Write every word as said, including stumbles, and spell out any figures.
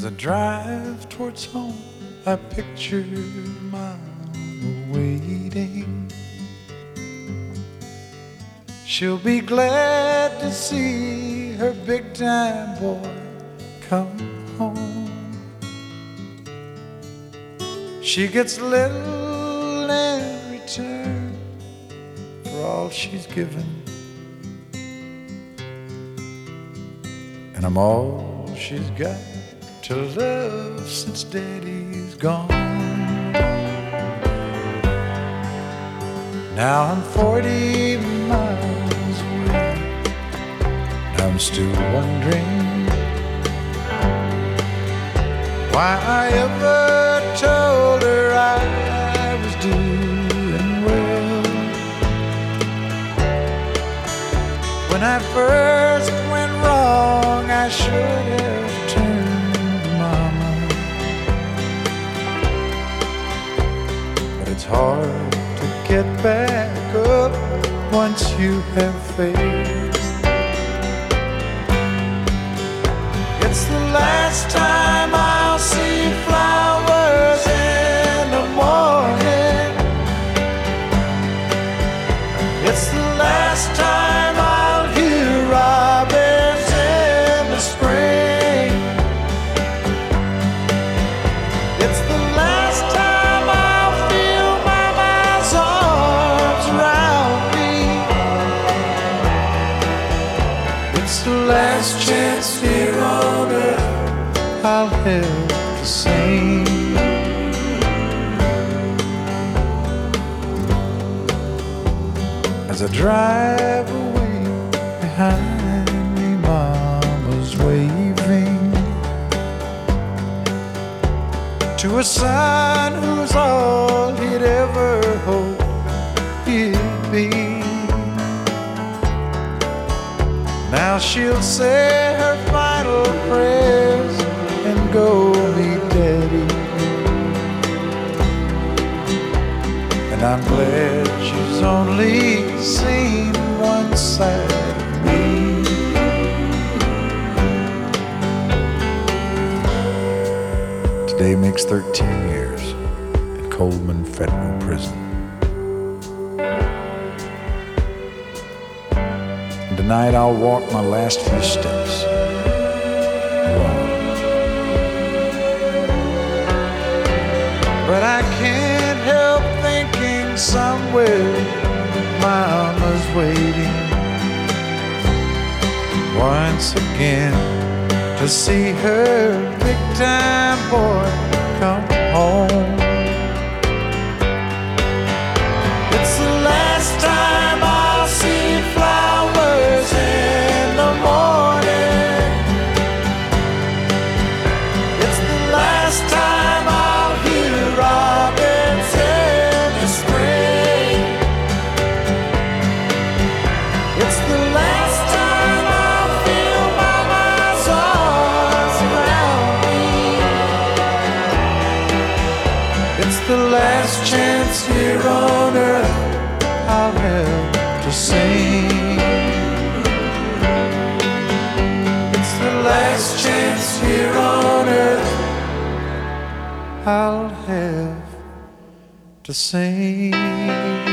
As I drive towards home, I picture Mama waiting. She'll be glad to see her big time boy come home. She gets little in return for all she's given, and I'm all she's got to love since Daddy's gone. Now I'm forty miles away, and I'm still wondering why I ever told her I was doing well. When I first went wrong, I should have turned Mama, but it's hard to get back up once you have failed. It's the last time I'll see flowers in the morning. It's the last time I'll hear robins in the spring. It's the last time I'll feel Mama's arms around me. It's the last chance here on earth I'll have to sing. As I drive away, behind me Mama's waving to a son who's all he'd ever hoped he'd be. Now she'll say her final prayers and go meet Daddy, and I'm glad she's only seen one side of me. Today makes thirteen years at Coleman Federal Prison. And tonight I'll walk my last few steps alone. But I can't help thinking somewhere Mama's waiting once again to see her big time boy come home. It's the last time I'll see flowers in the morning. It's the last time I'll hear robins in the spring. It's the last time I'll feel Mama's arms around me. It's the last chance here on earth I'll have to sing. It's the last chance here on earth I'll have to sing.